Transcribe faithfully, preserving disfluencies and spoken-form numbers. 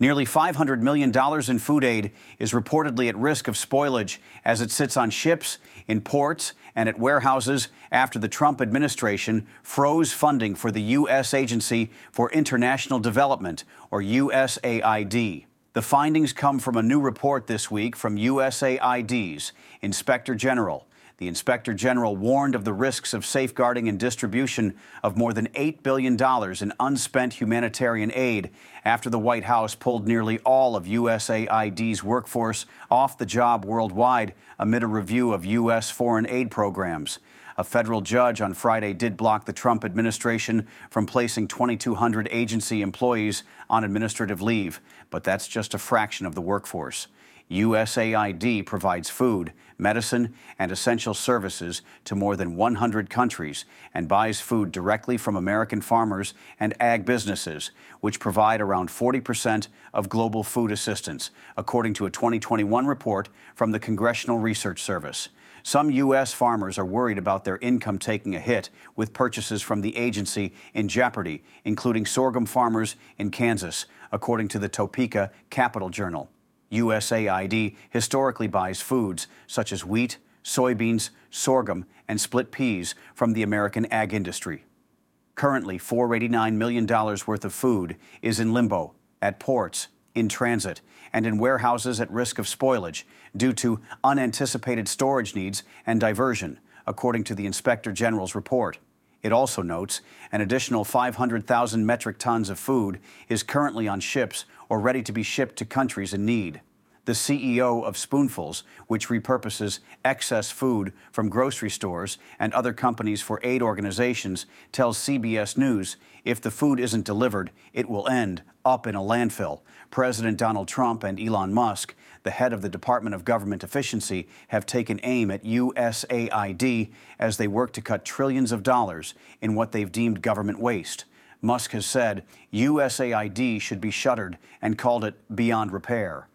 Nearly five hundred million dollars in food aid is reportedly at risk of spoilage as it sits on ships, in ports, and at warehouses after the Trump administration froze funding for the U S Agency for International Development, or U S A I D. The findings come from a new report this week from U S A I D's Inspector General. The Inspector General warned of the risks of safeguarding and distribution of more than eight billion dollars in unspent humanitarian aid after the White House pulled nearly all of U S A I D's workforce off the job worldwide amid a review of U S foreign aid programs. A federal judge on Friday did block the Trump administration from placing twenty-two hundred agency employees on administrative leave, but that's just a fraction of the workforce. U S A I D provides food, medicine, and essential services to more than one hundred countries and buys food directly from American farmers and ag businesses, which provide around forty percent of global food assistance, according to a twenty twenty-one report from the Congressional Research Service. Some U S farmers are worried about their income taking a hit with purchases from the agency in jeopardy, including sorghum farmers in Kansas, according to the Topeka Capital Journal. U S A I D historically buys foods such as wheat, soybeans, sorghum, and split peas from the American ag industry. Currently, four hundred eighty-nine million dollars worth of food is in limbo, at ports, in transit, and in warehouses at risk of spoilage due to unanticipated storage needs and diversion, according to the Inspector General's report. It also notes an additional five hundred thousand metric tons of food is currently on ships or ready to be shipped to countries in need. The C E O of Spoonfuls, which repurposes excess food from grocery stores and other companies for aid organizations, tells C B S News if the food isn't delivered, it will end up in a landfill. President Donald Trump and Elon Musk, the head of the Department of Government Efficiency, have taken aim at U S A I D as they work to cut trillions of dollars in what they've deemed government waste. Musk has said U S A I D should be shuttered and called it beyond repair.